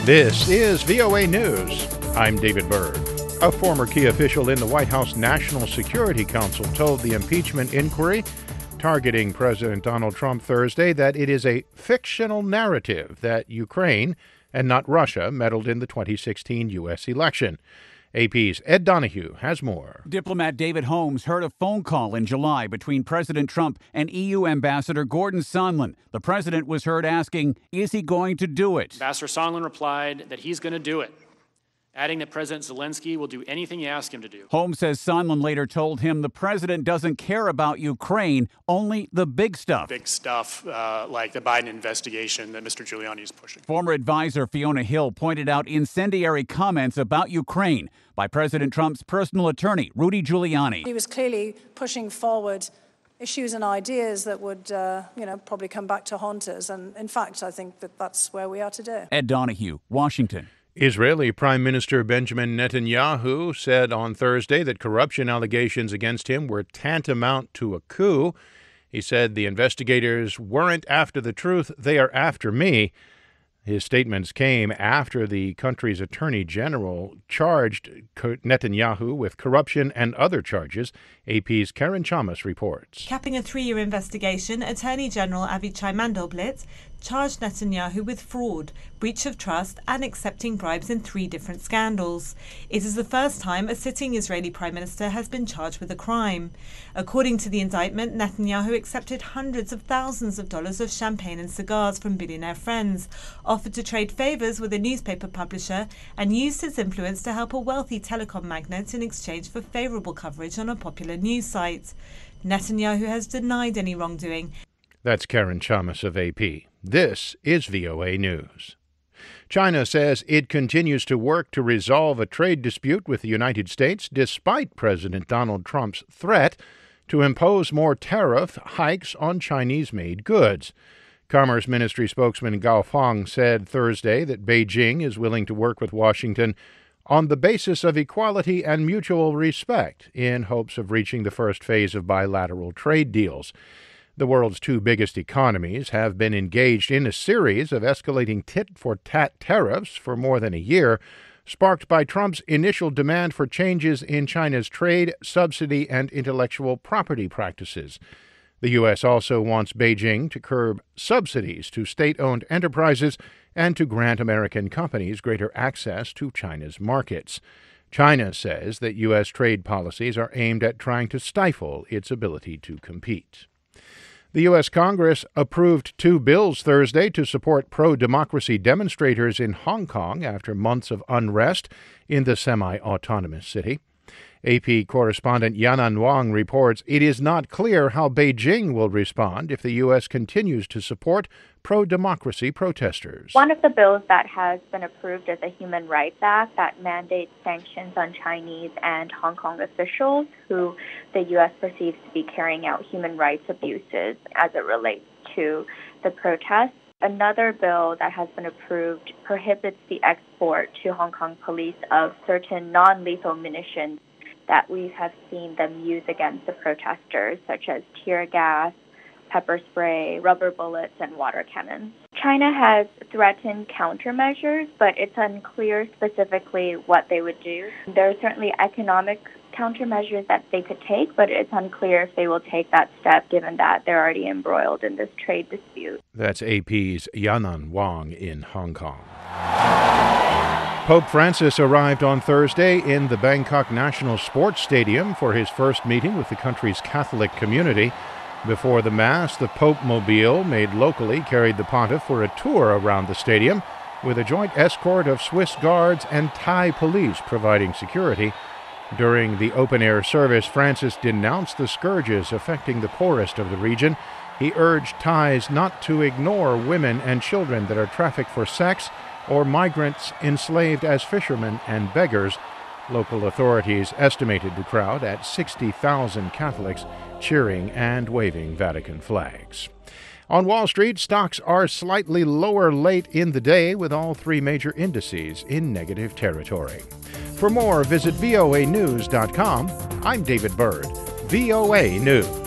This is VOA News. I'm David Byrd. A former key official in the White House National Security Council told the impeachment inquiry targeting President Donald Trump Thursday that it is a fictional narrative that Ukraine and not Russia meddled in the 2016 U.S. election. AP's Ed Donahue has more. Diplomat David Holmes heard a phone call in July between President Trump and EU Ambassador Gordon Sondland. The president was heard asking, is he going to do it? Ambassador Sondland replied that he's going to do it, adding that President Zelensky will do anything you ask him to do. Holmes says Sondland later told him the president doesn't care about Ukraine, only the big stuff. Big stuff like the Biden investigation that Mr. Giuliani is pushing. Former advisor Fiona Hill pointed out incendiary comments about Ukraine by President Trump's personal attorney, Rudy Giuliani. He was clearly pushing forward issues and ideas that would, probably come back to haunt us. And in fact, I think that that's where we are today. Ed Donahue, Washington. Israeli Prime Minister Benjamin Netanyahu said on Thursday that corruption allegations against him were tantamount to a coup. He said the investigators weren't after the truth, they are after me. His statements came after the country's attorney general charged Netanyahu with corruption and other charges. AP's Karen Chamas reports. Capping a 3-year investigation, Attorney General Avichai Mandelblit charged Netanyahu with fraud, breach of trust and accepting bribes in 3 different scandals. It is the first time a sitting Israeli Prime Minister has been charged with a crime. According to the indictment, Netanyahu accepted hundreds of thousands of dollars of champagne and cigars from billionaire friends, offered to trade favours with a newspaper publisher and used his influence to help a wealthy telecom magnate in exchange for favourable coverage on a popular news site. Netanyahu has denied any wrongdoing. That's Karen Chamas of AP. This is VOA News. China says it continues to work to resolve a trade dispute with the United States despite President Donald Trump's threat to impose more tariff hikes on Chinese-made goods. Commerce Ministry spokesman Gao Feng said Thursday that Beijing is willing to work with Washington on the basis of equality and mutual respect in hopes of reaching the first phase of bilateral trade deals. The world's 2 biggest economies have been engaged in a series of escalating tit-for-tat tariffs for more than a year, sparked by Trump's initial demand for changes in China's trade, subsidy, and intellectual property practices. The U.S. also wants Beijing to curb subsidies to state-owned enterprises and to grant American companies greater access to China's markets. China says that U.S. trade policies are aimed at trying to stifle its ability to compete. The U.S. Congress approved 2 bills Thursday to support pro-democracy demonstrators in Hong Kong after months of unrest in the semi-autonomous city. AP correspondent Yanan Wang reports it is not clear how Beijing will respond if the U.S. continues to support pro-democracy protesters. One of the bills that has been approved is a Human Rights Act that mandates sanctions on Chinese and Hong Kong officials who the U.S. perceives to be carrying out human rights abuses as it relates to the protests. Another bill that has been approved prohibits the export to Hong Kong police of certain non-lethal munitions that we have seen them use against the protesters, such as tear gas, pepper spray, rubber bullets, and water cannons. China has threatened countermeasures, but it's unclear specifically what they would do. There are certainly economic countermeasures that they could take, but it's unclear if they will take that step given that they're already embroiled in this trade dispute. That's AP's Yanan Wang in Hong Kong. Pope Francis arrived on Thursday in the Bangkok National Sports Stadium for his first meeting with the country's Catholic community. Before the Mass, the Pope Mobile, made locally, carried the pontiff for a tour around the stadium, with a joint escort of Swiss guards and Thai police providing security. During the open-air service, Francis denounced the scourges affecting the poorest of the region. He urged Thais not to ignore women and children that are trafficked for sex or migrants enslaved as fishermen and beggars. Local authorities estimated the crowd at 60,000 Catholics cheering and waving Vatican flags. On Wall Street, stocks are slightly lower late in the day, with all 3 major indices in negative territory. For more, visit voanews.com. I'm David Byrd, VOA News.